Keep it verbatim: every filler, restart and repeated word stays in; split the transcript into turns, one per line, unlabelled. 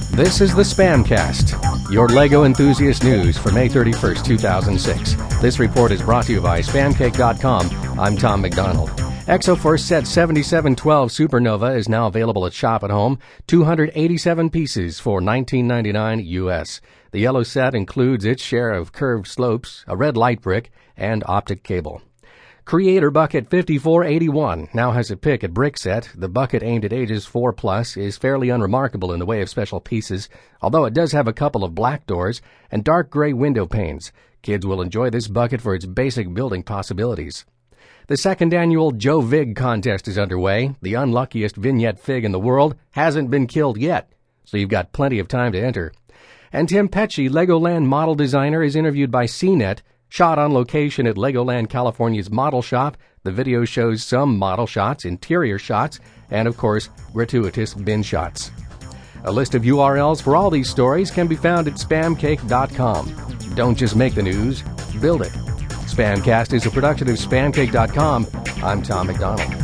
This is the Spamcast, your LEGO enthusiast news for May thirty-first, two thousand six. This report is brought to you by Spam Cake dot com. I'm Tom McDonald. Exoforce Set seventy-seven twelve Supernova is now available at Shop at Home. two hundred eighty-seven pieces for nineteen ninety-nine U S. The yellow set includes its share of curved slopes, a red light brick, and optic cable. Creator Bucket fifty-four eighty-one now has a pick at Brickset. The bucket aimed at ages four plus is fairly unremarkable in the way of special pieces, although it does have a couple of black doors and dark gray window panes. Kids will enjoy this bucket for its basic building possibilities. The second annual Joe Vig contest is underway. The unluckiest vignette fig in the world hasn't been killed yet, so you've got plenty of time to enter. And Tim Pecci, Legoland model designer, is interviewed by C net. Shot on location at Legoland California's model shop, the video shows some model shots, interior shots, and of course, gratuitous bin shots. A list of U R Ls for all these stories can be found at Spam Cake dot com. Don't just make the news, build it. Spamcast is a production of Spam Cake dot com. I'm Tom McDonald.